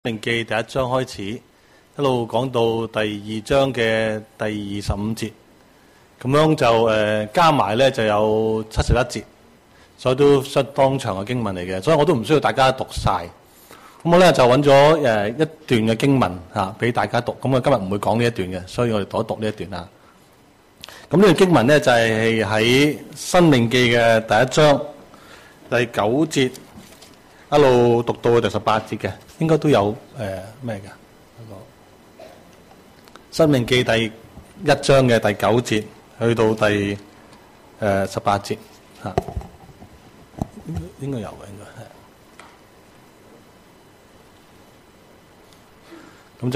命記第一章開始，一路講到第二章嘅第25節，咁樣就加埋咧就有71節，所以都相當長嘅經文嚟嘅，所以我都唔需要大家讀晒。咁我咧就揾咗一段嘅經文俾大家讀。咁我今日唔會講呢一段嘅，所以我哋讀一讀呢一段啦。咁呢段經文咧就係喺申命記嘅第一章第9節一路讀到第18節嘅。應該都有咩㗎？申命記第1章嘅第9節去到第18節嚇，應該有嘅，應該係。咁就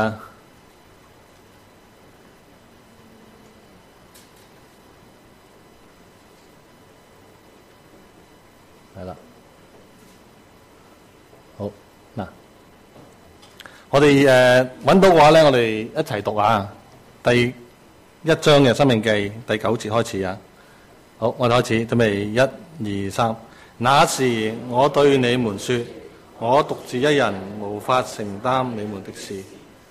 係啦。好。我哋揾到嘅話咧，我哋一齊讀啊！第1章嘅申命記第9節開始啊！好，我哋開始，準備1、2、3。那時我對你們說，我獨自一人無法承擔你們的事。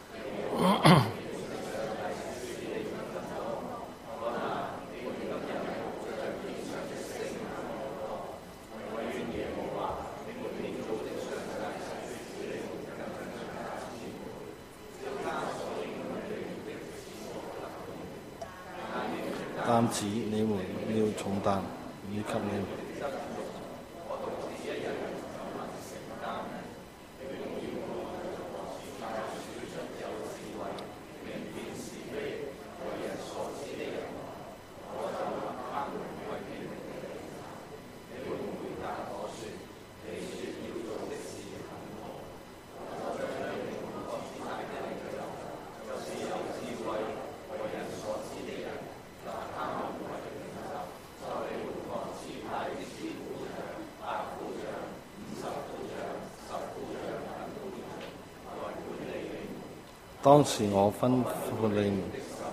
擔子你們要重擔，以給你們。當時我吩咐你們，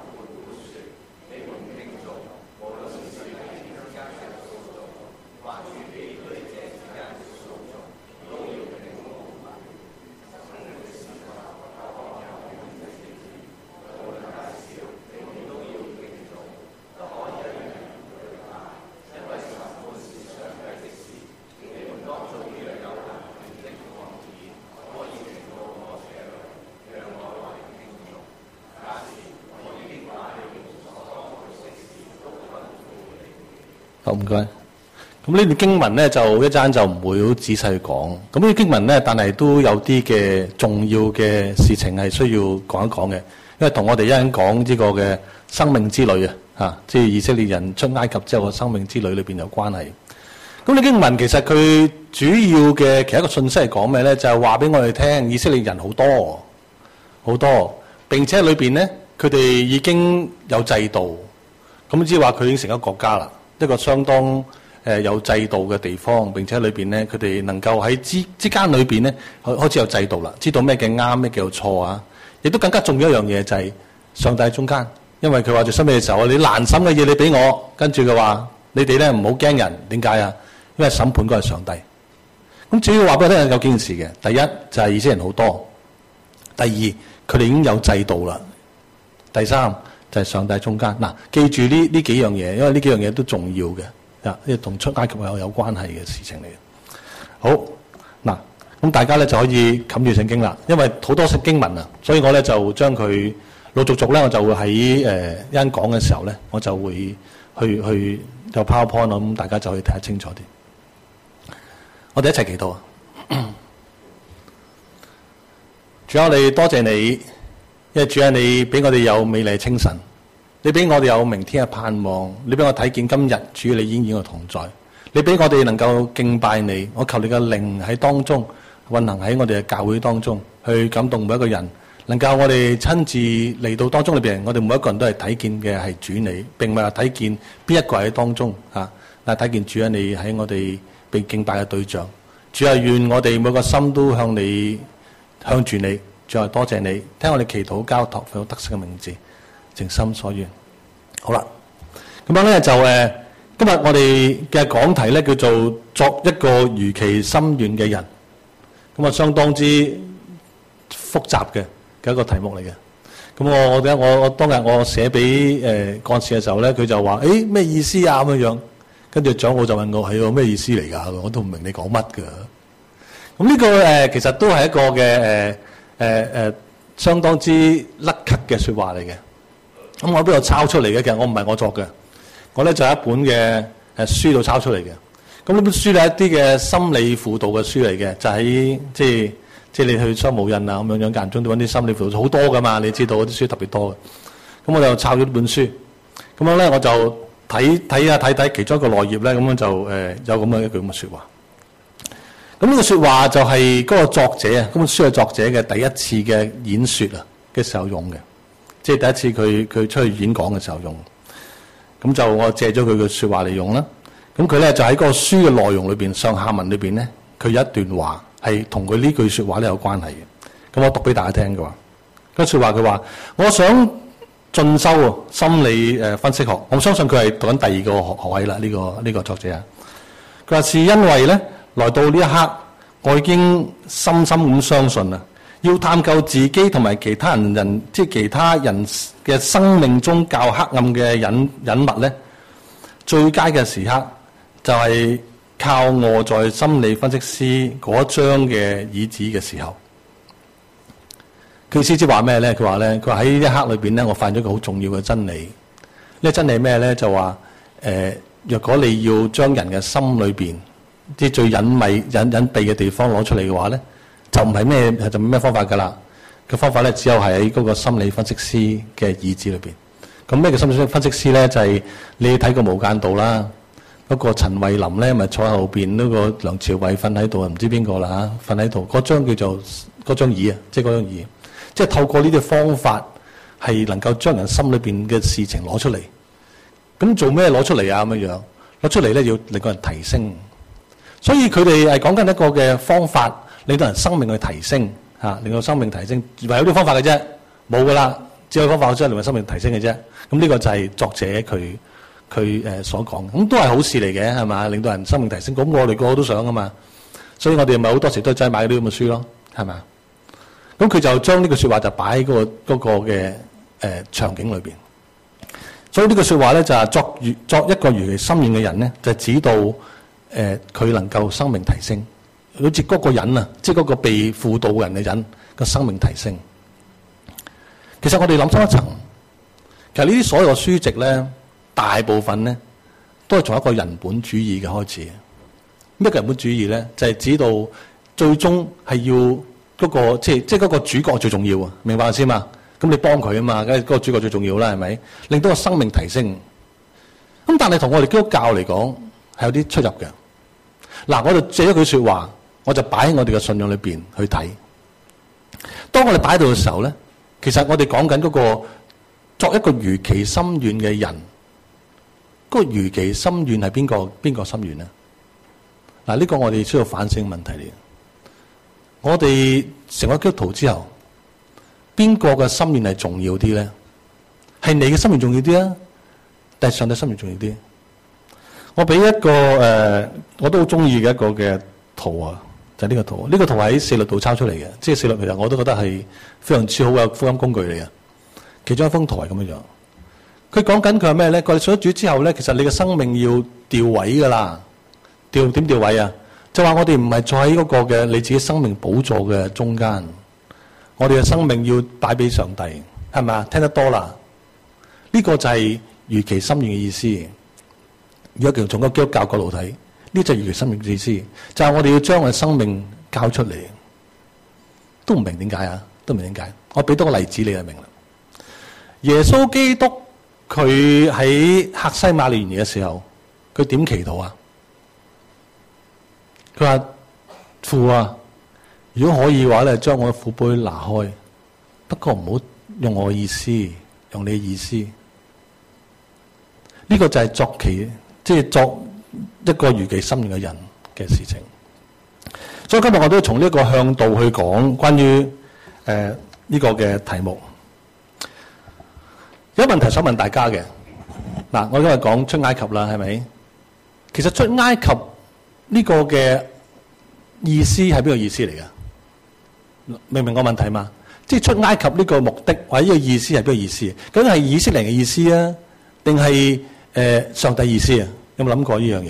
好唔該。咁呢段經文咧就一陣就唔會好仔細去講。咁呢段經文咧，但係都有啲嘅重要嘅事情係需要講一講嘅，因為同我哋一陣講呢個嘅生命之旅啊，即係以色列人出埃及之後嘅生命之旅裏邊有關係。咁呢經文其實佢主要嘅其實一個信息係講咩咧？就係話俾我哋聽，以色列人好多，並且裏邊咧佢哋已經有制度，咁即係話佢已經成咗國家啦。一個相當有制度嘅地方，並且裏邊咧，佢哋能夠喺之間裏邊咧開始有制度啦，知道咩叫啱，咩叫錯啊！亦都更加重要一樣嘢就係上帝喺中間，因為佢話最深嘅時候，你難審嘅嘢你俾我，跟住佢話你哋咧唔好驚人，點解啊？因為審判嗰係上帝。咁主要話俾我聽有幾件事嘅，第一就係以色列人好多，第二佢哋已經有制度啦，第三，就係上帝中間嗱，記住呢幾樣嘢，因為呢幾樣嘢都重要嘅，呢同出埃及有關係嘅事情嚟嘅。好嗱，咁大家咧就可以冚住聖經啦，因為好多聖經文啊，所以我咧就將佢陸續咧，我就會喺一陣講嘅時候咧，我就會去有 PowerPoint 咯，咁大家就可以睇得清楚啲。我哋一齊祈禱啊！主啊，我哋多謝你。因為主啊，你俾我哋有美麗清晨，你俾我哋有明天嘅盼望，你俾我睇見今日主你已經與我同在，你俾我哋能夠敬拜你，我求你嘅靈喺當中運行喺我哋嘅教會當中，去感動每一個人，能夠我哋親自嚟到當中裏邊，我哋每一個人都係睇見嘅係主你，並唔係話睇見邊一個喺當中但係睇見主啊，你喺我哋被敬拜嘅對象，主啊，願我哋每個心都向住你。主啊，多謝你聽我哋祈禱交託，奉得勝嘅名字，誠心所願。好啦，咁樣咧就今日我哋嘅講題咧叫做作一個如其心願嘅人。咁啊，相當之複雜嘅一個題目嚟嘅。咁我當日我寫俾幹事嘅時候咧，佢就話：咩意思啊？咁樣。跟住長老就問我：係喎，咩意思嚟㗎？我都唔明你講乜㗎。咁呢個其實都係一個嘅相當之甩咳嘅説話嚟嘅。咁我邊度抄出嚟嘅？其實我唔係我作嘅，我咧就係一本嘅書度抄出嚟嘅。咁呢本書係一啲嘅心理輔導嘅書嚟嘅，就喺即係你去商務印啊咁樣間中都揾啲心理輔導好多㗎嘛，你知道嗰啲書特別多嘅。咁我就抄咗呢本書，咁樣咧我就睇其中一個內頁咧，咁樣就有咁嘅一句咁嘅説話。咁呢個説話就係嗰個作者啊，嗰本書嘅作者嘅第一次嘅演説啊嘅時候用嘅，即係第一次佢出去演講嘅時候用。咁就我借咗佢嘅説話嚟用啦。咁佢咧就喺嗰個書嘅內容裏邊，上下文裏邊咧，佢有一段話係同佢呢句説話咧有關係嘅。咁我讀俾大家聽嘅話，嗰説話佢話：我想進修心理分析學。我相信佢係讀緊第二個學位啦。呢個作者啊，佢話是因為咧來到呢一刻，我已經深深咁相信啦，要探究自己同埋其他人即係其他人嘅生命中較黑暗嘅隱密咧，最佳嘅時刻就係靠臥在心理分析師嗰張嘅椅子嘅時候。佢意思即係話咩咧？佢話喺呢一刻裏邊咧，我發現咗一個好重要嘅真理。呢個真理係咩咧？就話若果你要將人嘅心裏邊啲最隱秘嘅地方攞出嚟嘅話咧，就唔係咩方法㗎啦。個方法咧，只有係喺嗰個心理分析師嘅椅子裏邊。咁咩叫心理分析師咧？就係你睇過《無間道》啦，嗰個陳慧琳咧，咪坐喺後邊，嗰個梁朝偉瞓喺度，唔知邊個啦嚇，瞓喺度。嗰張叫做嗰張椅啊，即係嗰張椅。即係透過呢啲方法，係能夠將人心裏邊嘅事情攞出嚟。咁做咩攞出嚟啊？咁樣攞出嚟咧，要令個人提升。所以佢哋係講緊一個嘅方法，令到人生命去提升嚇，令到生命提升。唯有啲方法嘅啫，冇噶啦，只有方法先令到生命提升嘅啫。咁呢個就係作者佢所講。咁都係好事嚟嘅，係嘛？令到人生命提升。咁我哋個個都想噶嘛。所以我哋咪好多時都真係買啲咁嘅書咯，係嘛？咁佢就將呢句説話就擺喺嗰個嘅場景裏邊。所以呢句説話咧就係作一個如其心願嘅人咧，就指到佢能夠生命提升，好似嗰個人啊，即係嗰個被輔導人嘅人個生命提升。其實我哋諗深一層，其實呢啲所有嘅書籍咧，大部分咧都係從一個人本主義嘅開始。咩叫人本主義咧？就係指到最終係要嗰個即係嗰個主角最重要啊！明白先嘛？咁你幫佢啊嘛，梗係嗰個主角最重要啦，係咪？令到個生命提升。咁但係同我哋基督教嚟講係有啲出入嘅。嗱，我就借一句説話，我就擺喺我哋嘅信仰裏邊去睇。當我哋擺到嘅時候咧，其實我哋講緊嗰個作一個如其心願嘅人，嗰個如其心願係邊個心願咧？嗱，呢個我哋需要反省問題嚟嘅。我哋成為基督徒之後，邊個嘅心願係重要啲咧？係你嘅心願重要啲啊，定係上帝心願重要啲？我俾一個我都好中意嘅一個嘅圖啊，就係呢個圖。呢個圖喺四律度抄出嚟嘅，即係四律其實我都覺得係非常之好嘅福音工具嚟嘅。其中一幅圖係咁樣樣，佢講緊佢係咩咧？佢信咗主之後咧，其實你嘅生命要調位噶啦，點調位啊？就話我哋唔係再喺嗰個嘅你自己生命寶座嘅中間，我哋嘅生命要擺俾上帝，係咪啊？聽得多啦，呢個就係如其心願嘅意思。如果從個基督教角度睇，呢就係如其心願嘅意思，就係我哋要將我嘅生命交出嚟。都唔明點解啊？都唔明點解？我俾多個例子你就明啦。耶穌基督佢喺客西馬尼園嘅時候，佢點祈禱啊？佢話父啊，如果可以嘅話咧，將我嘅苦杯拿開，不過唔好用我嘅意思，用你嘅意思。呢個就係即係作一個如其心願嘅人嘅事情。所以今日我都從呢個向度去講關於呢個嘅題目。有問題想問大家嘅，嗱，我今日講出埃及啦，係咪？其實出埃及呢個嘅意思係邊個意思嚟嘅？明唔明我問題嘛？ 即係出埃及呢個目的或者呢個意思係邊個意思？究竟係以色列人嘅意思啊，定係上帝意思啊？有冇諗過呢樣嘢？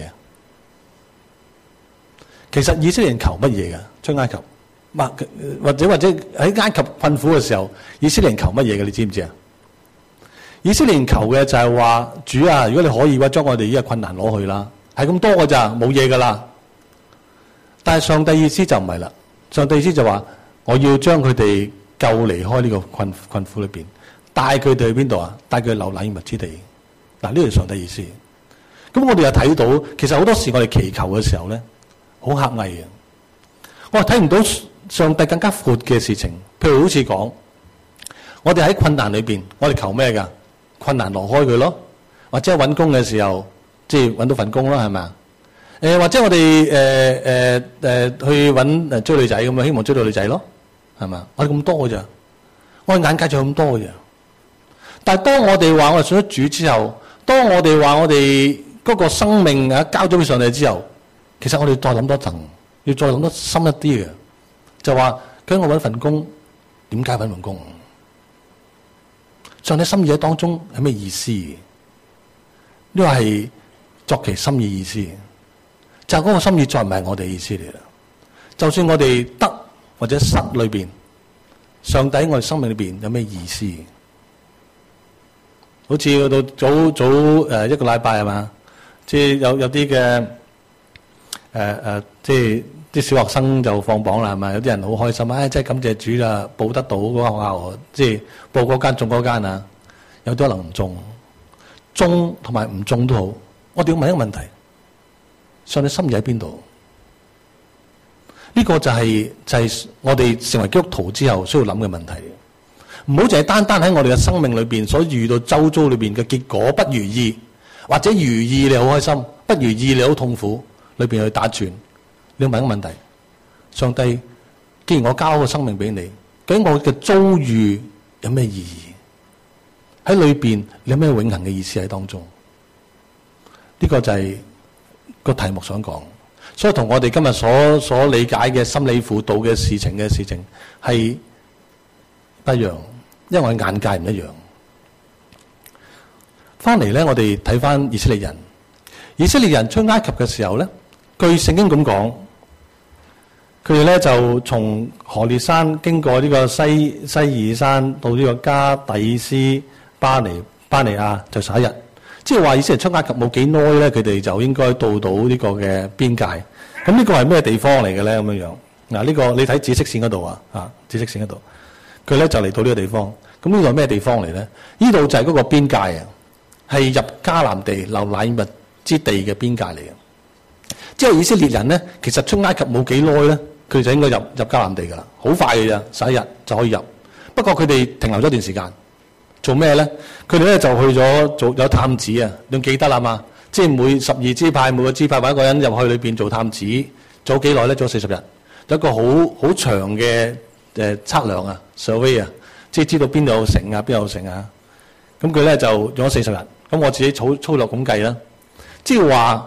其實以色列人求乜嘢㗎？出埃及，或者喺埃及困苦嘅時候，以色列人求乜嘢嘅？你知唔知啊？以色列人求嘅就係話：主啊，如果你可以嘅話，將我哋呢個困難攞去啦，係咁多㗎咋，冇嘢㗎啦。但係上帝意思就唔係啦，上帝意思就話：我要將佢哋救離開呢個困苦裏邊，帶佢哋去邊度啊？帶佢去流奶與蜜之地。嗱，呢個係上帝意思。咁我哋又睇到，其實好多時我哋祈求嘅時候咧，好狹隘嘅。我係睇唔到上帝更加闊嘅事情。譬如好似講，我哋喺困難裏邊，我哋求咩㗎？困難挪開佢咯，或者揾工嘅時候，即係揾到份工咯，係咪啊？或者我哋去揾追女仔咁樣，希望追到女仔咯，係嘛？我哋咁多嘅咋？我哋眼界就咁多嘅咋？但係當我哋話我哋信咗主之後，當我哋話我哋嗰個生命啊交咗俾上帝之後，其實我哋再諗多層，要再諗得深一啲嘅，就話究竟我揾份工，點解揾份工？上帝心意喺當中係咩意思？呢個係作其心意意思，就係嗰個心意再唔係我哋意思嚟啦。就算我哋得或者失裏邊，上帝喺我哋生命裏邊有咩意思？好似到早一個禮拜係嘛，即係有啲嘅即係啲小學生就放榜啦，係嘛？有啲人好開心，真係感謝主啦，報得到嗰個學校，即係報嗰間中嗰間啊。有啲可能唔中，中同埋唔中都好。我哋要問一個問題：上帝心意喺邊度？呢個就係我哋成為基督徒之後需要諗嘅問題。唔好淨係單單喺我哋嘅生命裏邊所遇到周遭裏邊嘅結果不如意，或者如意你好開心，不如意你好痛苦，裏邊去打轉。你要問一個問題：上帝，既然我交個生命俾你，究竟我嘅遭遇有咩意義？喺裏邊你有咩永恆嘅意思喺當中？呢個就係個題目想講，所以同我哋今日所理解嘅心理輔導嘅事情係不一樣，因為我哋眼界唔一樣。翻嚟咧，我哋睇翻以色列人。以色列人出埃及嘅時候咧，據聖經咁講，佢哋咧就從何烈山經過呢個西珥山到呢個加底斯巴尼亞就11日，即係話以色列出埃及冇幾耐咧，佢哋就應該到呢個嘅邊界。咁呢個係咩地方嚟嘅咧？咁樣樣嗱，呢個你睇紫色線嗰度啊，紫色線嗰度，佢咧就嚟到呢個地方。咁呢度係咩地方嚟咧？呢度就係嗰個邊界啊，係入迦南地流奶與蜜之地嘅邊界嚟嘅。即係以色列人咧，其實出埃及冇幾耐咧，佢就應該入迦南地噶啦，好快嘅咋，11日就可以入。不過佢哋停留咗一段時間。做咩咧？佢哋咧就去咗做有探子啊！你記得啦嘛？即係每12支派每個支派揾一個人入去裏邊做探子，做幾耐咧？做40日，有一個好長嘅測量啊 survey 啊，即係知道邊度有城啊，邊度有城啊。咁佢咧就用咗40日。咁我自己粗略咁計啦，即係話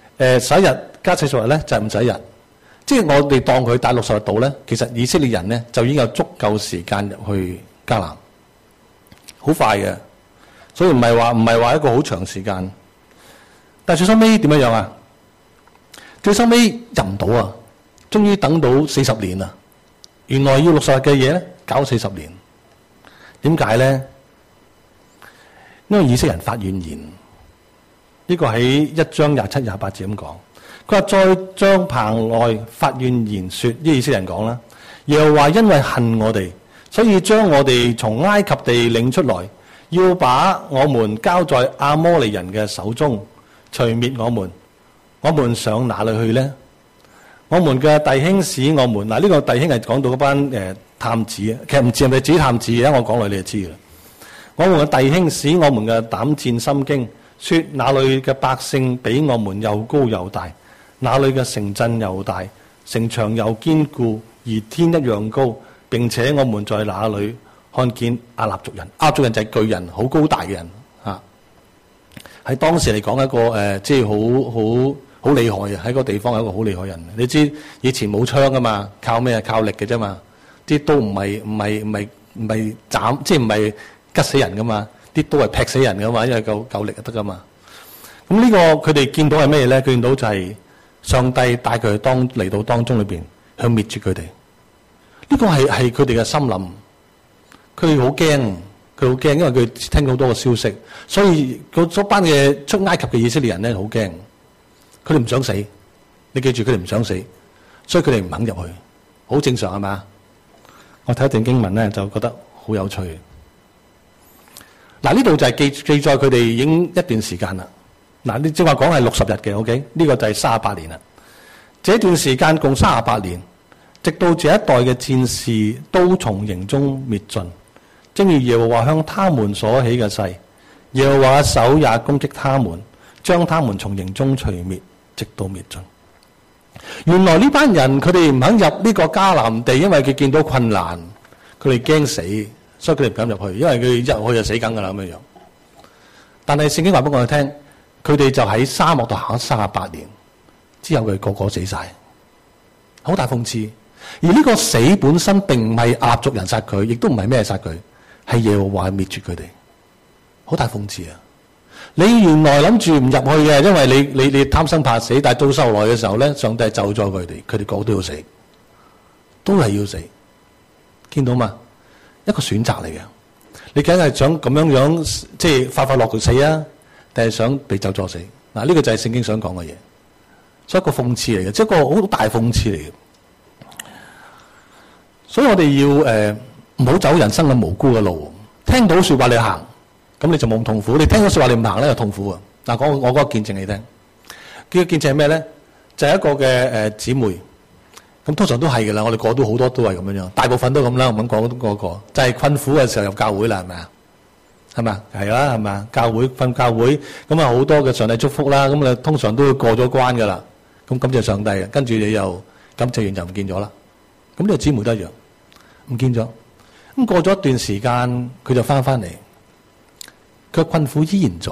11日加40日咧就係51日。即係我哋當佢帶60日度咧，其實以色列人咧就已經有足夠時間入去迦南。好快嘅，所以唔係話一個好長時間。但係最收尾點樣啊？最收尾入唔到啊！終於等到40年啦。原來要60日嘅嘢咧，搞40年。點解咧？因為以色列人發怨言。呢個喺1章27、28節咁講。佢話再將棚內發怨言說，呢以色列人講啦，又話因為恨我哋。所以將我哋從埃及地領出來，要把我們交在亞摩利人嘅手中，除滅我們。我們上哪裏去呢？我們嘅弟兄使我們呢個弟兄係講到嗰班探子啊，其實唔知係咪指探子嘅，我講落你就知啦。我們嘅弟兄使我們嘅膽戰心驚，說那裏嘅百姓比我們又高又大，那裏嘅城鎮又大，城牆又堅固，而天一樣高。並且我們在那裏看見亞納族人，亞納族人就係巨人，好高大嘅人嚇。喺當時嚟講一個即係好厲害嘅，喺個地方係一個好厲害嘅人。你知以前冇槍噶嘛，靠咩啊？靠力嘅啫嘛。 啲刀唔係斬，即係唔係吉死人噶嘛，啲刀係劈死人噶嘛，因為夠力就得噶嘛。咁呢個佢哋見到係咩咧？佢見到就係上帝帶佢嚟到當中裏邊，去滅絕佢哋。呢個係佢哋嘅心諗，佢哋好驚，因為佢聽到好多個消息，所以嗰班嘅出埃及嘅以色列人咧好驚，佢哋唔想死。你記住，佢哋唔想死，所以佢哋唔肯入去，好正常係嘛？我睇一段經文咧，就覺得好有趣。嗱，呢度就係記載佢哋已經一段時間啦。嗱，你正話講係60日嘅 ，OK？ 呢個就係38年啦。這段時間共38年，直到這一代嘅戰士都從營中滅盡，正如耶和華向他們所起嘅誓，耶和華嘅手也攻擊他們，將他們從營中除滅，直到滅盡。原來呢班人佢哋唔肯入呢個迦南地，因為佢見到困難，佢哋驚死，所以佢哋唔敢入去，因為佢入去就死梗噶啦咁樣。但係聖經話俾我哋聽，佢哋就喺沙漠度行38年，之後佢個個死晒，好大諷刺。而呢個死本身並唔係亞族人殺佢，亦都唔係咩殺佢，係耶和華滅絕佢哋，好大諷刺啊！你原來諗住唔入去嘅，因為你貪生怕死，但係到收來嘅時候咧，上帝咒咗佢哋，佢哋個個都要死，都係要死，見到嘛？一個選擇嚟嘅，你梗係想咁樣即係快快樂樂死啊，定係想被咒詛死？嗱，呢個就係聖經想講嘅嘢，所以一個諷刺嚟嘅，即係一個好大諷刺嚟嘅。所以我哋要唔好走人生嘅無辜嘅路，聽到說話你行。咁你就冇咁痛苦，你聽咗說話你唔行咧就痛苦啊！嗱，我嗰個見證你聽，佢嘅見證係咩咧？就係一個嘅姊妹，咁通常都係嘅啦。我哋個都好多都係咁樣樣，大部分都咁啦。我咁講嗰個就係困苦嘅時候入教會啦，係咪啊？係咪？係啦，係咪啊？教會瞓教會，咁啊好多嘅上帝祝福啦，咁啊通常都會過咗關噶啦。咁感謝上帝，跟住你又感謝完就唔見咗啦。咁呢個姊妹都一樣，唔見咗。咁過咗一段時間，佢就翻嚟。佢困苦依然在，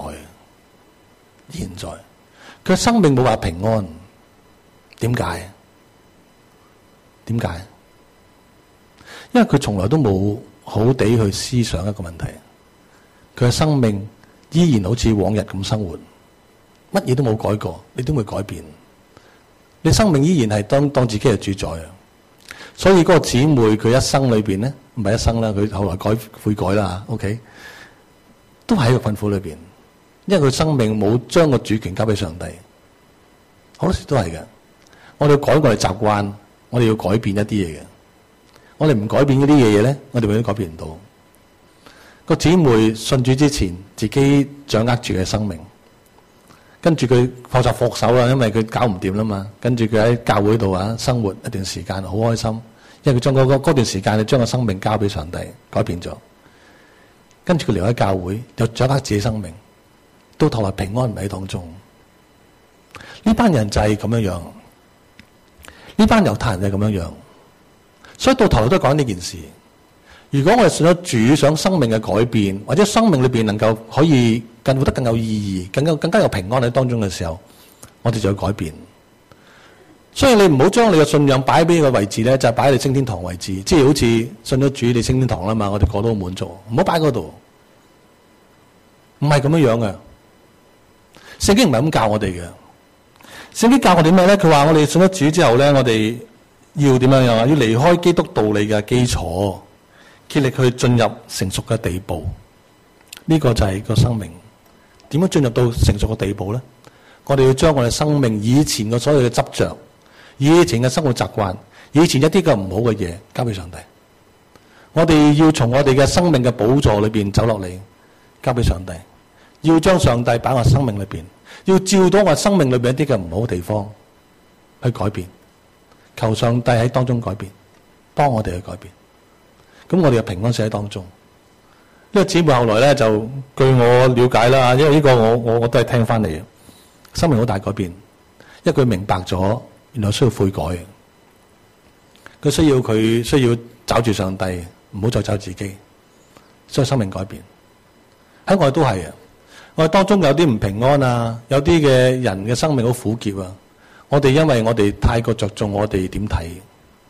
佢生命冇話平安，點解？因為佢從來都冇好地去思想一個問題，佢嘅生命依然好似往日咁生活，乜嘢都冇改過，你都會改變，你生命依然係當自己係主宰啊！所以嗰個姊妹佢一生裏邊咧，唔係一生啦，佢後來悔改啦 ，OK。都喺個困苦裏邊，因為佢生命冇將個主權交俾上帝，好多時都係嘅。我哋要改我哋習慣，我哋要改變一啲嘢嘅。我哋唔改變呢啲嘢咧，我哋永遠改變唔到。個姊妹信主之前，自己掌握住嘅生命，跟住佢學習放手啦，因為佢搞唔掂啦嘛。跟住佢喺教會度生活一段時間，好開心，因為佢將嗰段時間，你將個生命交俾上帝，改變咗。跟住佢離開教會，又掌握自己生命，到頭來平安唔喺當中。呢班人就係咁樣樣，呢班猶太人就係咁樣樣。所以到頭來都講呢件事。如果我哋信咗主，想生命嘅改變，或者生命裏邊能夠可以活得更有意義，更加有平安喺當中嘅時候，我哋就要改變。所以你唔好將你嘅信仰擺喺邊個位置咧，就係擺喺你升天堂位置，即係好似信咗主你升天堂啦嘛，我哋個都好滿足，唔好擺嗰度，唔係咁樣樣嘅。聖經唔係咁教我哋嘅，聖經教我哋咩咧？佢話我哋信咗主之後咧，我哋要點樣樣啊？要離開基督道理嘅基礎，竭力去進入成熟嘅地步。呢個就係個生命點樣進入到成熟嘅地步咧？我哋要將我哋生命以前嘅所有嘅執着，以前嘅生活習慣，以前一啲嘅唔好嘅嘢交俾上帝。我哋要從我哋嘅生命嘅寶座裏邊走落嚟，交俾上帝。要將上帝擺喺我生命裏邊，要照到我生命裏邊一啲嘅唔好嘅地方去改變。求上帝喺當中改變，幫我哋去改變。咁我哋嘅平安寫喺當中。呢個姊妹後來咧就據我了解啦，因為呢個我都係聽翻嚟嘅，生命好大改變。因為佢明白咗，原來需要悔改。佢需要找住上帝，唔好再找自己，所以生命改變。喺我哋都係啊，我哋當中有啲唔平安啊，有啲嘅人嘅生命好苦澀啊。我哋因為我哋太過着重我哋點睇，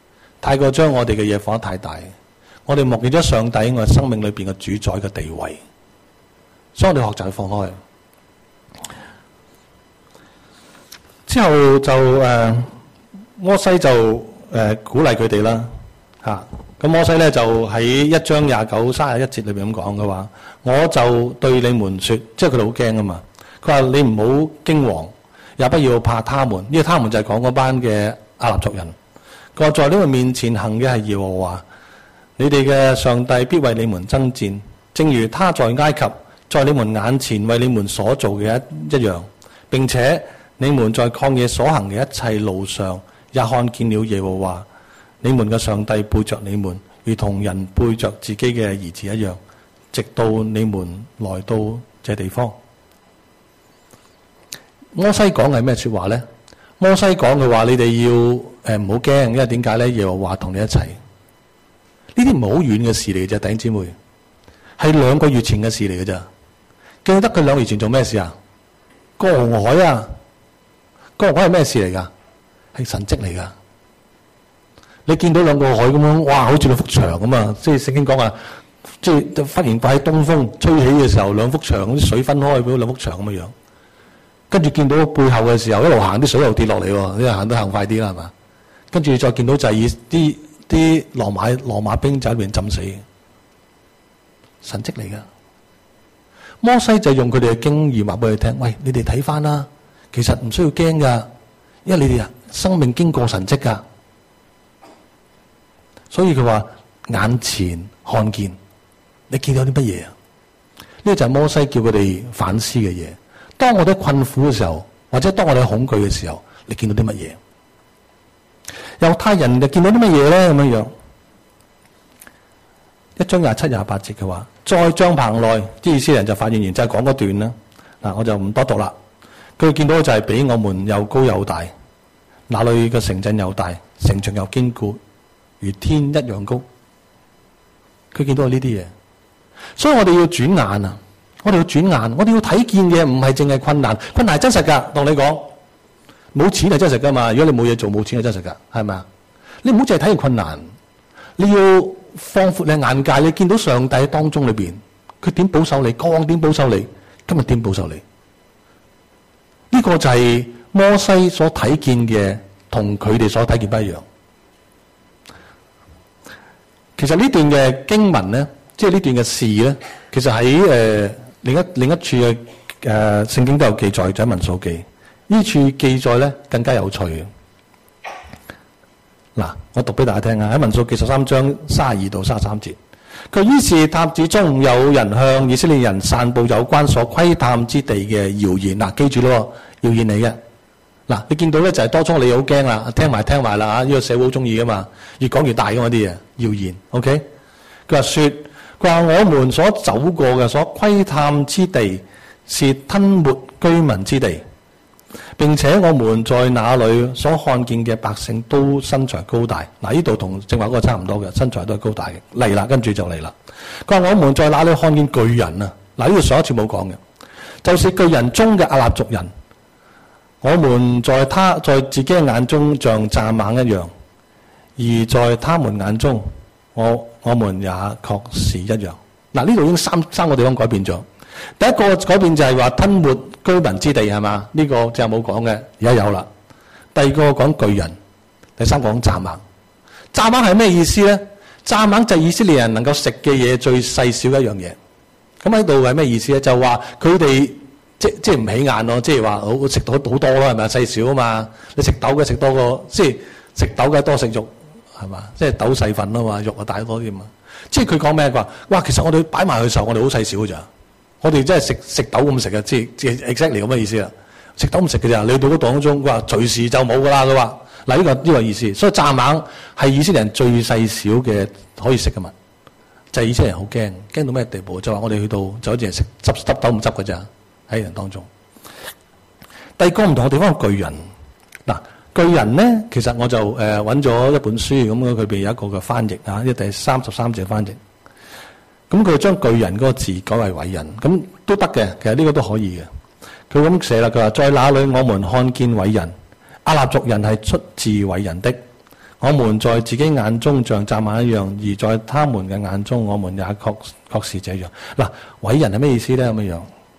太過將我哋嘅嘢放得太大，我哋忘記咗上帝喺我哋生命裏邊嘅主宰嘅地位，所以我哋學習去放開。之後就摩西就鼓勵佢哋啦嚇。咁摩西咧就喺1章29、31節裏邊咁講嘅話，我就對你們說，即係佢哋好驚啊嘛。佢話你唔好驚惶，也不要怕他們。呢個他們就係講嗰班嘅亞納族人。佢話在你們面前行嘅係耶和華，你哋嘅上帝必為你們爭戰，正如他在埃及在你們眼前為你們所做嘅一樣。並且你們在曠野所行嘅一切路上，也看見了耶和華你們嘅上帝背着你們，如同人背着自己嘅兒子一樣，直到你們來到這地方。摩西講嘅係咩說話呢？摩西講嘅話，你哋要唔好驚，因為點解呢？耶和華同你一齊。呢啲唔係好遠嘅事嚟嘅啫，弟兄姊妹，係2個月前嘅事嚟嘅咋。記得佢2個月前做咩事啊？過紅海啊！過紅海係咩事嚟噶？係神蹟嚟噶。你見到2個海咁樣，哇，好似2幅牆咁啊！即係聖經講啊，即係忽然喺東風吹起嘅時候，2幅牆啲水分開，變咗2幅牆咁嘅樣。跟住見到背後嘅時候，一路行啲水又跌落嚟喎，因為行都行快啲啦，係嘛？跟住再見到就係啲羅馬兵就喺裏邊浸死，神蹟嚟噶。摩西就用佢哋嘅經驗話俾佢聽，喂，你哋睇翻啦，其實唔需要驚噶，因為你哋生命經過神蹟噶。所以佢話眼前看見，你見到啲乜嘢啊？呢個就係摩西叫佢哋反思嘅嘢。當我哋困苦嘅時候，或者當我哋恐懼嘅時候，你見到啲乜嘢？猶太人就見到啲乜嘢咧？咁樣樣1章27、28節嘅話，在帳棚內，啲以色列人就發言完，就係講嗰段啦。嗱，我就唔多讀啦。佢見到就係比我們又高又大，那裏嘅城鎮又大，城牆又堅固，如天一樣高。佢見到呢啲嘢，所以我哋要轉眼啊！我哋要轉眼，我哋要睇見嘅唔係淨係困難，困難係真實噶。同你講，冇錢係真實噶嘛？如果你冇嘢做，冇錢係真實噶，係咪啊？你唔好淨係睇見困難，你要放闊你眼界，你見到上帝喺當中裏邊，佢點保守你，過往點保守你，今日點保守你？呢個就係摩西所睇見嘅，同佢哋所睇見不一樣。其實呢段嘅經文咧，即係呢段嘅事咧，其實喺另一處嘅聖經都有記載，就喺民數記。呢處記載咧更加有趣嘅。嗱，我讀俾大家聽啊，喺民數記13章32到33節。佢於是探子中有人向以色列人散布有關所窺探之地嘅謠言。嗱，記住咯，謠言嚟嘅。嗱，你見到咧就係當初你好驚啦，聽埋啦啊！呢個社會好中意噶嘛，越講越大噶嘛啲嘢，謠言。OK， 佢話我們所走過嘅所窺探之地是吞沒居民之地，並且我們在那裏所看見嘅百姓都身材高大。嗱，呢度同正話嗰個差唔多嘅，身材都係高大嘅。嚟啦，跟住就嚟啦。佢話我們在那裏看見巨人啊！嗱，呢個上一次冇講嘅，就是巨人中嘅亞納族人。我們在自己嘅眼中像蚱蜢一樣，而在他們眼中，我們也確是一樣。嗱，呢度已經三個地方改變咗。第一個改變就係話吞沒居民之地，係嘛？呢個就冇講嘅，而家有啦。第二個講巨人，第三個講蚱蜢。蚱蜢係咩意思咧？蚱蜢就係以色列人能夠食嘅嘢最細小嘅一樣嘢。咁喺度係咩意思咧？就話佢哋即係唔起眼咯，即係話好食到好多咯，係咪？細小啊嘛，你食豆嘅食多過，即係食豆嘅多食肉，係嘛？即係豆細份啊嘛，肉啊大多啲嘛。即係佢講咩？佢話哇，其實我哋擺埋去嘅時候，我哋好細小嘅咋。我哋真係食豆咁食嘅，即係 exactly 咁嘅意思啦。食豆咁食嘅咋，你到嗰當中，佢話隨時就冇噶啦。佢話嗱，呢個意思。所以蚱蜢係以色列人最細小嘅可以食嘅物，就係以色列人好驚到咩地步？就話我哋去到就好似係食執豆唔執嘅咋。喺人當中，第二個唔同嘅地方係巨人。嗱，巨人咧，其實我就揾咗一本書，咁佢邊有一個嘅翻譯啊，呢第33節嘅翻譯。咁佢將巨人嗰個字改為偉人，咁都得嘅。其實呢個都可以嘅。佢咁寫啦，佢話在那裏我們看見偉人，亞納族人係出自偉人的。 我們在自己眼中像蚱蜢一樣，而在他們嘅眼中，我們也確是這樣。嗱，偉人係咩意思咧？咁樣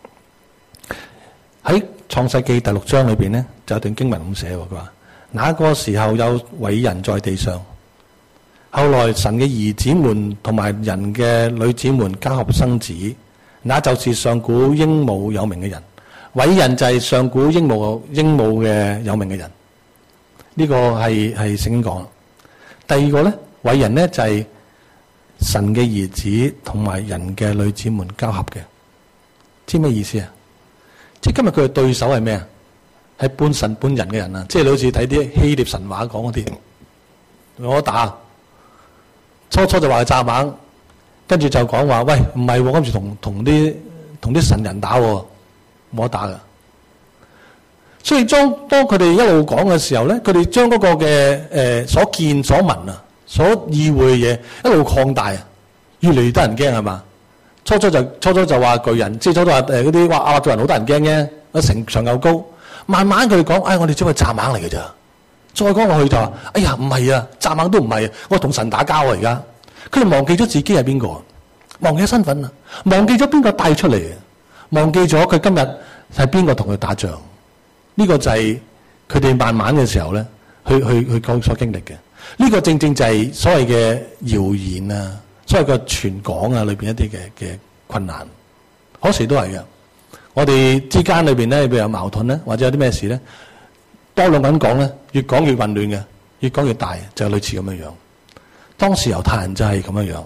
喺創世記第6章裏邊咧，就有段經文咁寫喎。佢話：那個時候有偉人在地上，後來神嘅兒子們同埋人嘅女子們交合生子，那就是上古英武有名嘅人。偉人就係上古英武嘅有名嘅人。呢個係聖經講。第二個咧，偉人咧就係神嘅兒子同埋人嘅女子們交合嘅。知咩意思啊？即係今日佢嘅對手係咩啊？係半神半人嘅人啊！即係你好似睇啲希臘神話講嗰啲，我打初就話係蚱蜢，跟住就講話喂唔係，跟住同啲神人打，冇得打噶。所以當佢哋一路講嘅時候咧，佢哋將嗰個嘅所見所聞啊，所意會嘅嘢一路擴大啊，越嚟越得人驚係嘛？初初就話巨人，即係初初話嗰啲話亞衲族人好得人驚嘅，個城牆又高。慢慢佢哋講，我哋只係蚱蜢嚟嘅咋。再講落去就話，哎呀唔係啊，蚱蜢都唔係啊，我同神打交啊而家。佢哋忘記咗自己係邊個，忘記咗身份啊，忘記咗邊個帶出嚟，忘記咗佢今日係邊個同佢打仗。呢個就係佢哋慢慢嘅時候咧，去講所經歷嘅。呢個正正就係所謂嘅謠言啊，所謂嘅傳講啊，裏邊一啲嘅困難，嗰時都係嘅。我哋之間裏邊咧，譬如有矛盾咧，或者有啲咩事咧，多兩個人講咧，越講越混亂嘅，越講越大，就類似咁樣樣。當時猶太人就係咁樣樣，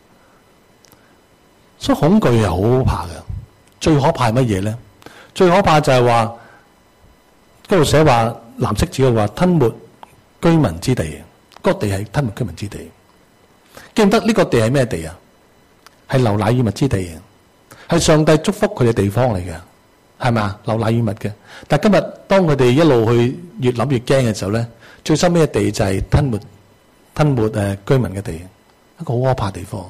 所以恐懼係好可怕嘅。最可怕係乜嘢咧？最可怕就係話嗰度寫話藍色字嘅話吞沒居民之地，嗰個地係吞沒居民之地。記唔得呢個地係咩地啊？係流奶與蜜之地，係上帝祝福佢嘅地方嚟嘅，係咪啊？流奶與蜜嘅。但係今日當佢哋一路去越諗越驚嘅時候咧，最深咩地就係吞沒居民嘅地，一個好可怕嘅地方。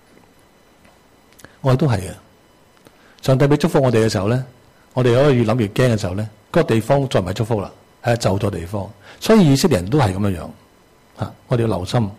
我哋都係嘅。上帝俾祝福我哋嘅時候咧，我哋可以越諗越驚嘅時候咧，嗰個地方再唔係祝福啦，係咒咗地方。所以以色列人都係咁樣樣嚇，我哋要留心。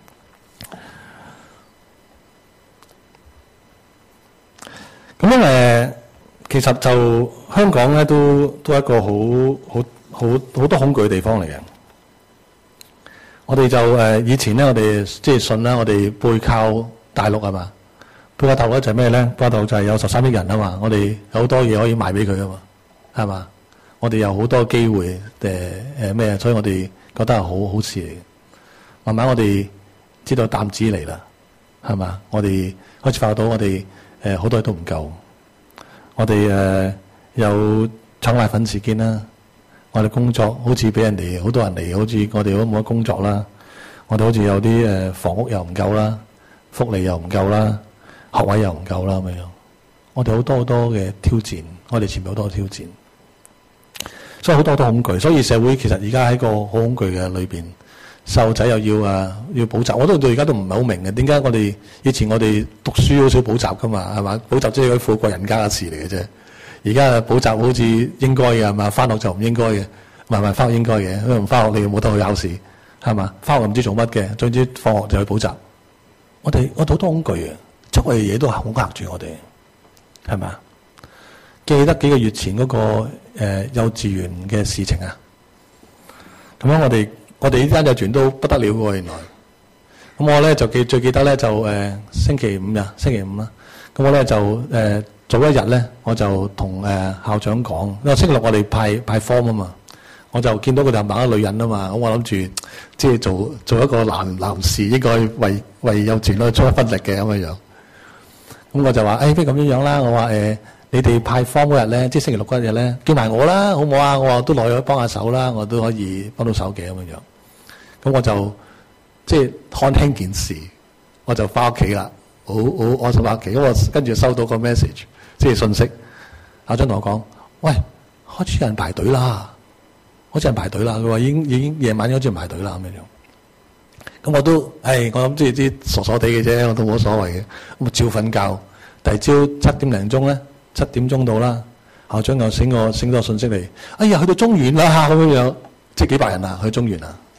咁樣其實就香港咧都係一個好多恐懼嘅地方嚟嘅。我哋就以前咧，我哋即係信啦，我哋背靠大陸係嘛？背靠大陸就係咩咧？背靠大陸就係有13億人啊嘛，我哋有好多嘢可以賣俾佢啊嘛，係嘛？我哋有好多機會咩？所以我哋覺得係好事嚟嘅。慢慢我哋知道擔子嚟啦，係嘛？我哋開始發覺到我哋好多嘢都唔夠。我哋有搶奶粉事件啦，我哋工作好似俾人哋好多人嚟，好似我哋都冇乜工作啦。我哋好似有啲房屋又唔夠啦，福利又唔夠啦，學位又唔夠啦咁樣。我哋好多嘅挑戰，我哋前面好多挑戰，所以好多恐懼。所以社會其實而家喺個好恐懼嘅裏邊，細路仔又要補習。我都到而家都唔係好明嘅，點解我哋以前我哋讀書好少補習噶嘛，係嘛？補習即係嗰啲富貴人家嘅事嚟嘅啫。而家補習好似應該嘅係嘛？返學就唔應該嘅，唔係返學應該嘅，因為唔返學你冇得去考試係嘛？返學唔知做乜嘅，總之放學就去補習。我哋好多恐懼嘅，周圍嘅嘢都係恐嚇住我哋，係咪？記得幾個月前嗰個幼稚園嘅事情啊，咁樣我哋呢間幼稚園都不得了喎，原來。咁我咧就最記得咧就星期五啦。咁我咧就早一日咧，我就同校長講，因為星期六我哋派 form 啊嘛，我就見到佢哋扮一個女人啊嘛，咁我諗住即係做一個男士應該為幼稚園出一分力嘅咁樣樣。咁我就話不如咁樣啦，我話你哋派 form 嗰日咧，即係星期六嗰日咧，叫埋我啦，好唔好啊？我話都落去幫下手啦，我都可以幫到手嘅咁樣樣。咁我就即係看輕件事，我就翻屋企啦。我就翻屋企，咁我跟住收到個 message， 即係信息。校長同我講：喂，開始有人排隊啦，開始有人排隊啦。佢話已經夜晚開始排隊啦咁樣樣。咁我都我諗即係啲傻傻地嘅啫，我都冇所謂嘅。咁我照瞓覺。第二朝7點零鐘咧，7點鐘到啦。校長又醒咗個信息嚟，哎呀，去到中原啦咁樣樣，即係幾百人啊，去中原啊。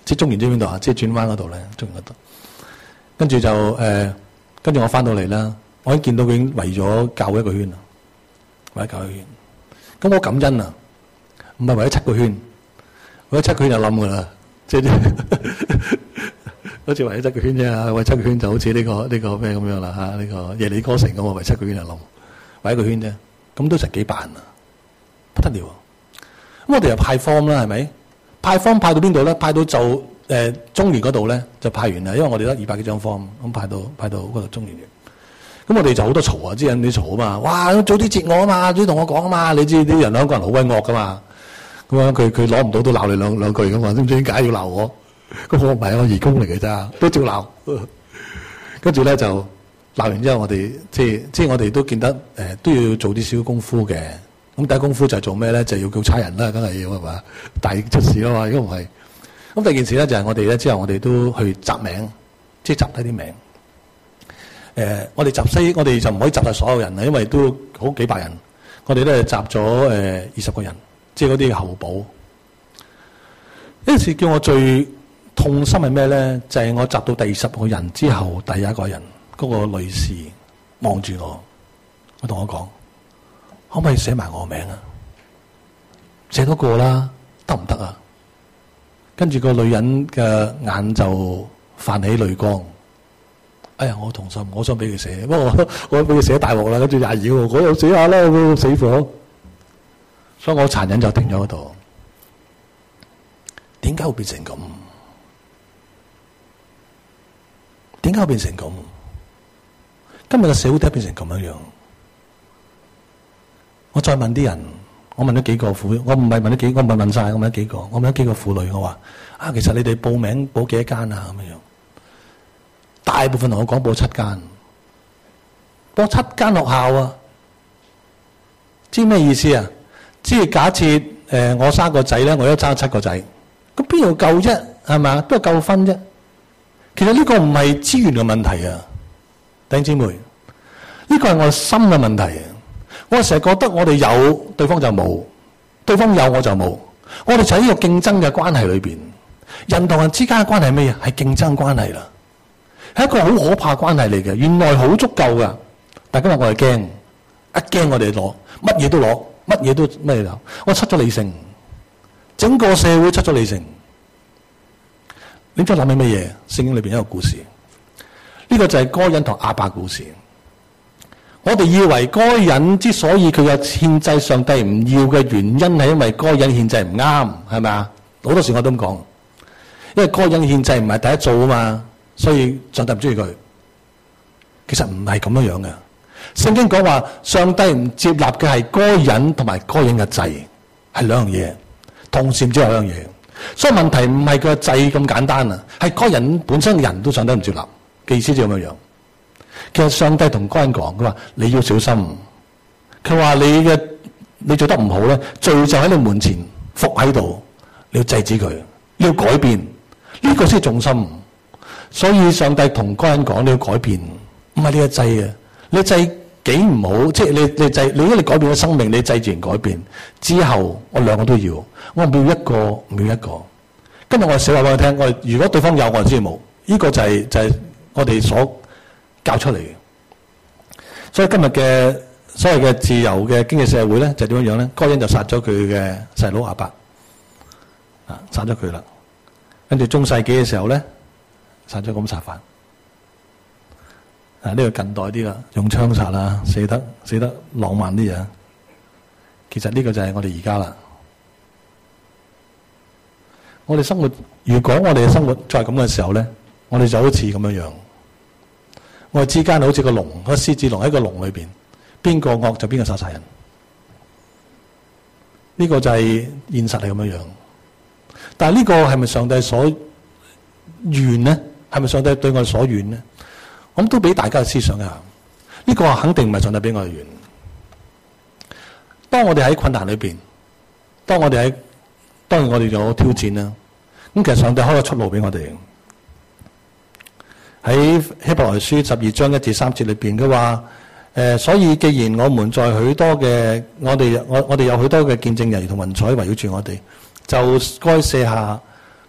即係中原知邊度啊？即係轉彎嗰度咧，中原嗰度。跟住就跟住我翻到嚟啦，我已經見到佢已經圍咗教會一個圈啦，圍咗教會圈。咁我感恩啊，唔係圍咗7個圈，圍咗7個圈就冧噶啦，即係好似圍咗7個圈啫，圍7個圈就好似呢個咩咁樣啦嚇，呢個耶利哥城咁啊，圍7個圈就冧，圍一個圈啫，咁都成幾百人啊，不得了。咁我哋又派方啦，係咪？派方派到邊度咧？派到就中原嗰度咧就派完啦，因為我哋得200幾張方，咁派到嗰度中原。咁我哋就好多嘈啊，啲人你嘈啊嘛，哇早啲接我啊嘛，早啲同我講啊嘛，你知啲人香港人好鬼惡噶嘛，咁樣佢攞唔到都鬧你兩句噶嘛，知唔知點解要鬧我？咁我唔係我義工嚟嘅咋，都照鬧。跟住咧就鬧完之後，我哋即係我哋都見得都要做啲少少功夫嘅。咁第一功夫就係做咩咧？就要叫差人啦，梗係要係嘛，大出事啦嘛，如果唔係。咁第二件事咧就係我哋咧之後我哋都去集名，即係集低啲名。我哋我哋就唔可以集晒所有人啦，因為都好幾百人。我哋咧集咗20個人，即係嗰啲候補。呢次叫我最痛心係咩咧？就係我集到第20個人之後，第一個人嗰個女士望住我，佢同我講：可唔可以寫埋我名啊？寫多個啦，得唔得啊？跟住個女人嘅眼就泛起淚光。哎呀，我好痛心，我想俾佢寫，不過我俾佢寫大鑊啦，跟住廿二個，我又寫下啦，我死火。所以我殘忍就停咗嗰度。點解會變成咁？點解會變成咁？今日嘅社會點解變成咁樣？我再問啲人，我問咗幾個婦，我唔係問咗幾個，我唔係問晒，我問咗幾個，我問咗幾個婦女，我話啊，其實你哋報名報幾多間啊？咁樣，大部分同我講報7間，報7間學校啊，知咩意思啊？即係假設我生個仔咧，我都爭7個仔，咁邊度夠啫？係咪？邊度夠分啫？其實呢個唔係資源嘅問題啊，弟兄姊妹，呢個係我心嘅問題啊！我成日覺得我哋有，對方就冇；對方有，我就冇。我哋就喺呢個競爭嘅關係裏邊，人同人之間嘅關係係咩啊？係競爭關係啦，係一個好可怕關係嚟嘅。原來好足夠噶，但今日我哋驚，一驚我哋攞乜嘢都攞，乜嘢都咩啦？我失咗理性，整個社會失咗理性。你再諗起乜嘢？聖經裏邊一個故事，呢個就係該隱同亞伯故事。我哋以為該隱之所以佢嘅獻祭上帝唔要嘅原因係因為該隱獻祭唔啱，係咪啊？好多時我都咁講，因為該隱獻祭唔係第一做啊嘛，所以上帝唔中意佢。其實唔係咁樣樣嘅。聖經講話上帝唔接納嘅係該隱同埋該隱嘅祭，係兩樣嘢，同時唔知係兩樣嘢。所以問題唔係佢嘅祭咁簡單啊，係該隱本身嘅人都上帝唔接納嘅意思就咁樣樣。其實上帝同該隱講，佢話你要小心。佢話你做得唔好咧，罪就喺你門前伏喺度，你要制止佢，你要改變，呢個先係重心。所以上帝同該隱講，你要改變，唔係你嘅祭啊！你嘅祭幾唔好，即係你祭，如果你改變咗生命，你祭自然改變。之後我兩個都要，我唔要一個，唔要一個。今日我寫話俾你聽，我如果對方有，我就知冇。呢個就係我哋所教出嚟嘅。所以今日嘅所謂嘅自由嘅經濟社會咧，就點樣樣咧？該隱就殺咗佢嘅細佬亞伯，殺咗佢啦。跟住中世紀嘅時候咧，殺咗咁殺法。呢個近代啲啦，用槍殺啦，死得浪漫啲嘢。其實呢個就係我哋而家啦。我哋生活，如果我哋嘅生活再係咁嘅時候咧，我哋就好似咁樣樣。我哋之間好似個籠，個獅子籠喺個籠裏邊，邊個惡就邊個殺晒人。呢個就係現實係咁樣樣。但係呢個係咪上帝所願呢？係咪上帝對我哋所願呢？咁都俾大家思想一下。呢個肯定唔係上帝俾我哋願。當我哋喺困難裏邊，當然我哋有挑戰啦。咁其實上帝開個出路俾我哋。喺希伯來書12章1至3節裏邊，佢話所以既然我們在許多嘅我哋有許多嘅見證人同雲彩圍繞住我哋，就該卸下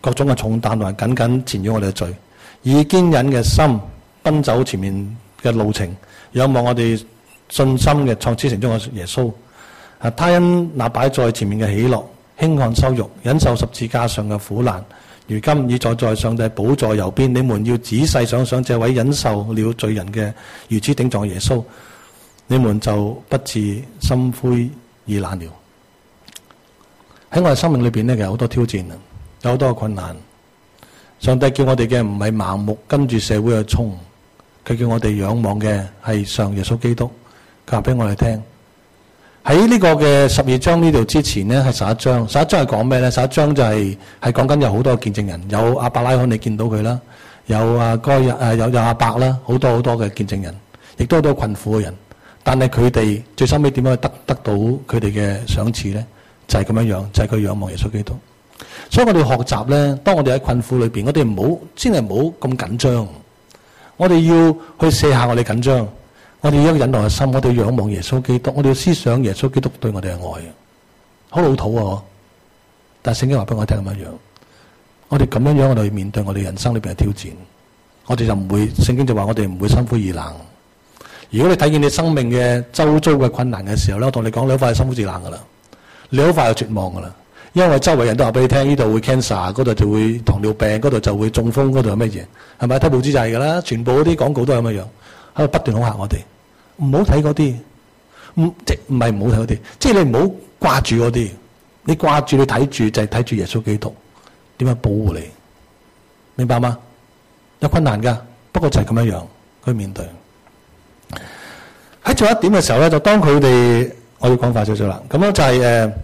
各種嘅重擔同埋緊緊纏繞我哋嘅罪，以堅忍嘅心奔走前面嘅路程，仰望我哋信心嘅創始成終嘅耶穌。他因那擺在前面嘅喜樂，輕看羞辱，忍受十字架上嘅苦難，如今已坐在上帝寶座右邊。你們要仔細想想，這位忍受了罪人嘅如此頂撞耶穌，你們就不至心灰意冷了。喺我哋生命裏邊呢，其實好多挑戰，有好多困難。上帝叫我哋嘅唔係盲目跟住社會去衝，佢叫我哋仰望嘅係上耶穌基督。佢話俾我哋聽，喺呢個嘅12章呢度之前呢，係11章。11章係講咩呢？11章就係講緊有好多見證人，有亞伯拉罕你見到佢啦，有有亞伯啦，好多嘅見證人，亦都好多困苦嘅人。但係佢哋最收尾點樣得到佢哋嘅賞賜呢？就係咁樣樣，就係佢仰望耶穌基督。所以我哋學習咧，當我哋喺困苦裏邊，我哋先係唔好咁緊張。我哋要去卸下我哋緊張，我哋要有忍耐嘅心，我哋要仰望耶穌基督，我哋要思想耶穌基督對我哋嘅愛。好老土啊！但係聖經話俾我聽咁樣樣，我哋咁樣樣，我哋去面對我哋人生裏邊嘅挑戰，我哋就唔會，聖經就話我哋唔會心灰意冷。如果你睇見你生命嘅周遭嘅困難嘅時候咧，我同你講，你好快就心灰意冷噶啦，你好快就絕望噶啦。因為周圍人都話俾你聽，呢度會 cancer， 嗰度就會糖尿病，嗰度就會中風，嗰度有乜嘢？係咪睇報紙就係㗎啦？全部嗰啲廣告都係咁樣樣，喺度不斷恐嚇我哋。唔好睇嗰啲，即唔係唔好睇嗰啲，即係你唔好掛住嗰啲。你掛住你睇住就係睇住耶穌基督點樣保護你，明白嗎？有困難㗎，不過就係咁樣樣去面對。喺最後一點嘅時候咧，就當佢哋，我要講快少少啦。咁樣就係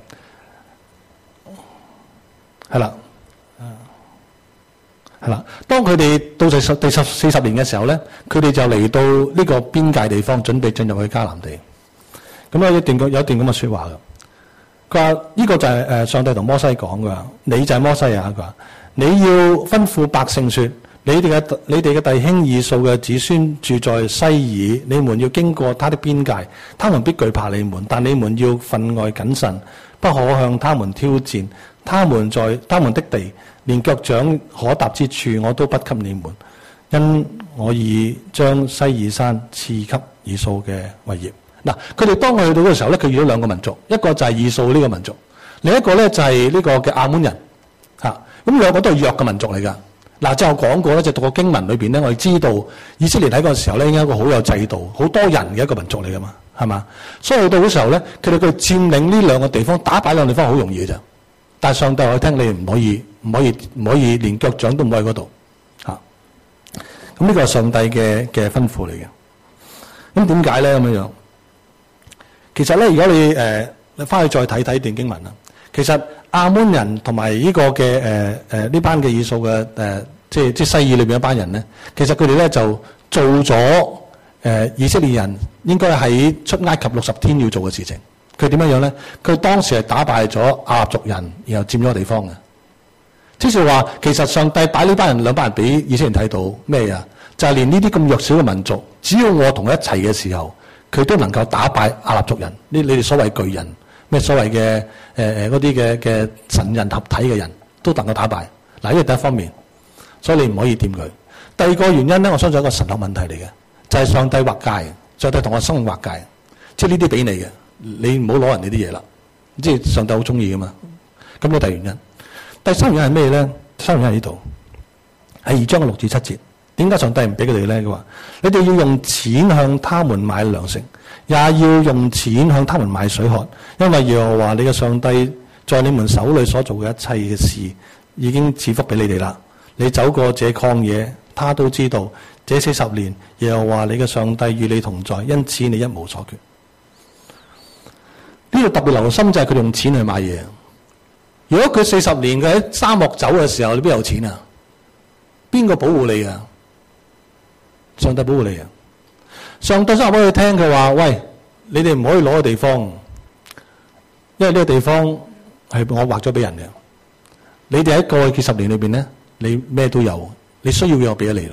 係啦，係啦。當佢哋到第40年嘅時候咧，佢哋就嚟到呢個邊界地方，準備進入去迦南地。咁有一段咁嘅說話嘅。佢話呢個就係上帝同摩西講嘅，你就係摩西啊！佢話你要吩咐百姓說，你哋嘅弟兄以掃嘅子孫住在西珥，你們要經過他的邊界，他們必懼怕你們，但你們要分外謹慎，不可向他們挑戰。他們在他們的地，連腳掌可踏之處，我都不給你們，因我已將西珥山賜給以掃嘅為業。嗱，佢哋當佢去到嘅時候咧，佢遇到兩個民族，一個就係以掃呢個民族，另一個咧就係呢個嘅亞捫人嚇。咁兩個都係弱嘅民族嚟㗎。嗱，即係我講過咧，就讀個經文裏邊咧，我哋知道以色列喺嗰個時候咧，應該一個好有制度、好多人嘅一個民族嚟㗎嘛，係嘛？所以去到嗰時候咧，佢哋佔領呢兩個地方、打敗兩個地方好容易嘅啫。但係上帝話我聽，你唔可以連腳掌都唔可以喺嗰度嚇。咁呢個係上帝嘅吩咐嚟嘅。咁點解咧咁樣樣？其實咧，如果你翻去再睇睇段經文啦，其實亞捫人同埋呢個嘅呢班嘅以掃嘅即係西珥裏邊一班人咧，其實佢哋咧就做咗以色列人應該喺出埃及60天要做嘅事情。佢點樣樣咧？佢當時係打敗咗亞衲族人，然後佔咗個地方嘅。即是話，其實上帝擺呢班人兩班人俾以色列人睇到咩啊？就係連呢啲咁弱小嘅民族，只要我同佢一齊嘅時候，佢都能夠打敗亞衲族人。你哋所謂巨人，咩所謂嘅嗰啲嘅神人合體嘅人都能夠打敗。嗱，呢個第一方面，所以你唔可以掂佢。第二個原因咧，我相信係一個神學問題嚟嘅，就係上帝劃界，上帝同我生命劃界，即係呢啲俾你嘅。你唔好攞人哋啲嘢啦，即係上帝好中意噶嘛。咁呢第二原因，第三原因係咩咧？第三原因喺呢度，係2章嘅6至7節。點解上帝唔俾佢哋咧？佢話：你哋要用錢向他們買糧食，也要用錢向他們買水喝，因為耶和華你嘅上帝在你們手裏所做嘅一切嘅事，已經賜福俾你哋啦。你走過這曠野，他都知道。這40年，耶和華你嘅上帝與你同在，因此你一無所缺。呢度特別留心就係佢用錢去買嘢。如果佢40年佢喺沙漠走嘅時候，你邊有錢啊？邊個保護你啊？上帝保護你啊！上帝想話俾佢聽，佢話：喂，你哋唔可以攞個地方，因為呢個地方係我劃咗俾人嘅。你哋喺過去幾10年裏邊咧，你咩都有，你需要嘅我俾咗你啦。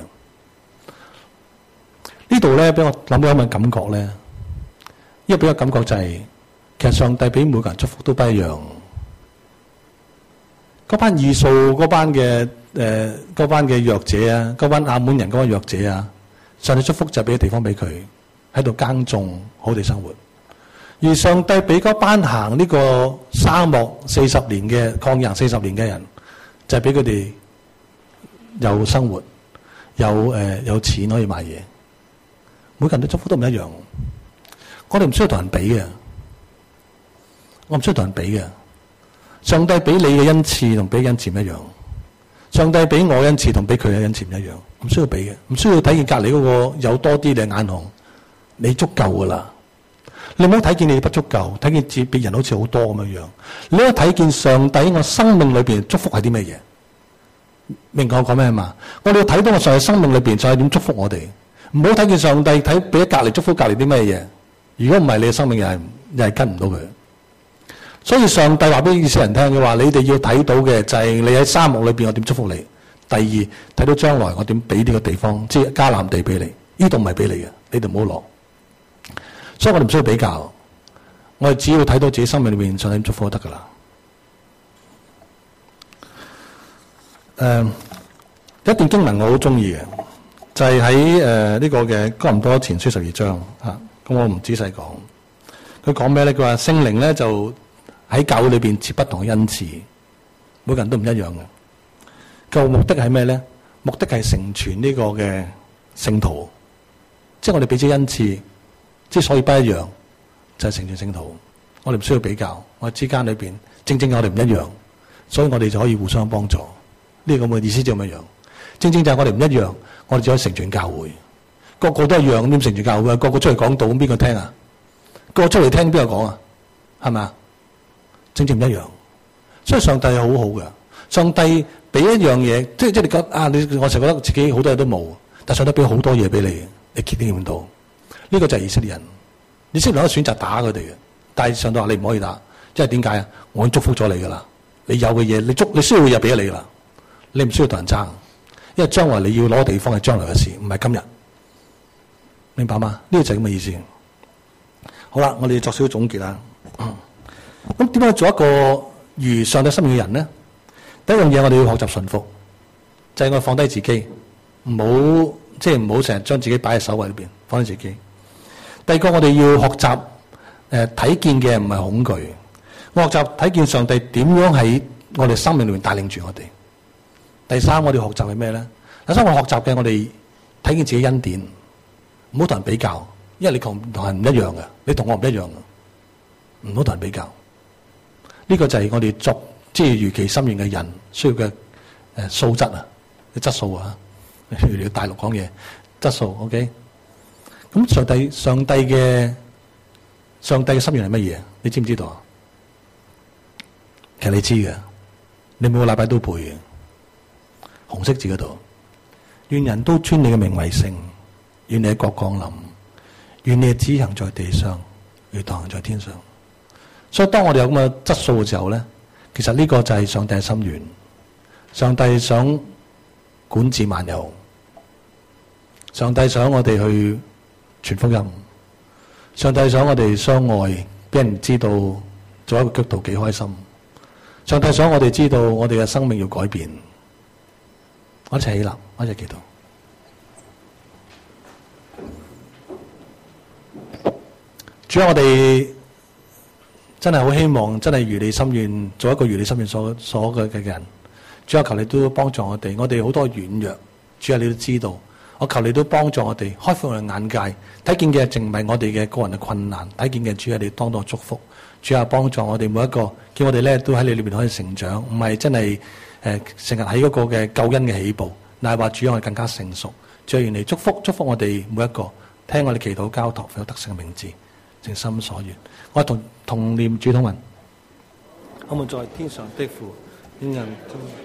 呢度咧俾我諗到一個感覺咧，呢個俾我感覺就係。其實上帝俾每個人祝福都不一樣， 嗰班以掃嗰班嘅弱者啊，嗰班亞門人嗰班弱者啊，上帝祝福就俾個地方俾佢喺度耕種，好地生活。而上帝俾嗰班行呢個沙漠40年嘅曠野40年嘅人，就係俾佢哋有生活，有錢可以買嘢。每個人都祝福都唔一樣。我哋唔需要同人比嘅，我唔需要同人比嘅。上帝俾你嘅恩賜同俾恩賜唔一樣，上帝俾我恩賜同俾佢嘅恩賜唔一樣，唔需要比嘅，唔需要睇見隔籬嗰個有多啲你眼紅，你足夠噶啦。你唔好睇見你不足夠，睇見別人好似好多咁樣樣。你要睇見上帝我生命裏邊祝福係啲咩嘢？明我講咩嘛？我哋要睇到我上帝生命裏邊上帝點祝福我哋，唔好睇見上帝睇俾隔籬祝福隔籬啲咩嘢。如果唔係，你嘅生命又係跟唔到佢。所以上帝話俾以色列人聽嘅話，你哋要睇到嘅就係你喺沙漠裏邊我點祝福你。第二，睇到將來我點俾呢個地方，即係迦南地俾你。呢度唔係俾你嘅，你哋唔好攞。所以我哋唔需要比較，我哋只要睇到自己生命裏面上帝祝福就得噶啦。一段經文我好中意嘅，就係喺呢個嘅哥林多前書12章嚇。咁我唔仔細講，佢講咩咧？佢話聖靈咧就喺教會裏邊設不同嘅恩賜，每個人都唔一樣嘅。個目的係咩咧？目的係成全呢個嘅聖徒，即係我哋彼此恩賜。之所以不一樣，就係成全聖徒。我哋唔需要比較，我哋之間裏邊正正我哋唔一樣，所以我哋就可以互相幫助。呢個咁嘅意思就咁樣。正正就係我哋唔一樣，我哋就可以成全教會。個個都一樣，點成全教會啊？個個出嚟講道，咁邊個聽啊？個個出嚟聽，邊個講啊？係咪啊？正正唔一樣，所以上帝係好好嘅。上帝俾一樣嘢，即係你覺得啊，我成日覺得自己好多嘢都冇，但上帝俾好多嘢俾你，你見唔到？呢個就係以色列人，以色列人可以選擇打佢哋嘅，但係上帝話你唔可以打，因為點解啊？我已經祝福咗你噶啦，你有嘅嘢，你需要嘅嘢俾咗你啦，你唔需要同人爭，因為將來你要攞地方係將來嘅事，唔係今日，明白嗎？呢個就係咁嘅意思。好啦，我哋作少少總結啦。咁點樣做一個如上帝心意嘅人呢？第一樣嘢我哋要學習順服，就係我放低自己，唔好成日將自己擺喺首位裏邊，放低自己。第二個我哋要學習睇見嘅唔係恐懼，我學習睇見上帝點樣喺我哋生命裏面帶領住我哋。第三我哋學習係咩咧？第三我學習嘅我哋睇見自己恩典，唔好同人比較，因為你同人唔一樣嘅，你同我唔一樣嘅，唔好同人比較。呢個就係我哋作即係如其心願嘅人需要嘅素質啊，嘅質素啊。譬如你大陸講嘢質素 ，OK？ 咁上帝嘅心願係乜嘢？你知唔知道啊？其實你知嘅，你每個禮拜都背嘅，紅色字嗰度，願人都尊你嘅名為聖，願你嘅國降臨，願你嘅旨意行在地上，如同行在天上。所以當我哋有咁嘅質素嘅時候咧，其實呢個就係上帝嘅心願。上帝想管治萬有，上帝想我哋去傳福音，上帝想我哋相愛，俾人知道做一個基督徒幾開心。上帝想我哋知道我哋嘅生命要改變。我一齊起立，我一齊祈禱。主啊，我哋真係好希望，真係如你心願，做一個如你心願所嘅人。主啊，求你都幫助我哋，我哋好多軟弱，主啊，你都知道。我求你都幫助我哋，開闊我哋眼界，睇見嘅淨唔係我哋嘅個人嘅困難，睇見嘅主啊，你當當祝福。主啊，幫助我哋每一個，叫我哋咧都喺你裏邊可以成長，唔係真係成日喺嗰個嘅救恩嘅起步，乃係話主啊，我哋更加成熟。主啊，願你祝福我哋每一個，聽我哋祈禱交託，有得勝嘅名字，正心所願。我同念主禱文，我們在天上的父，願人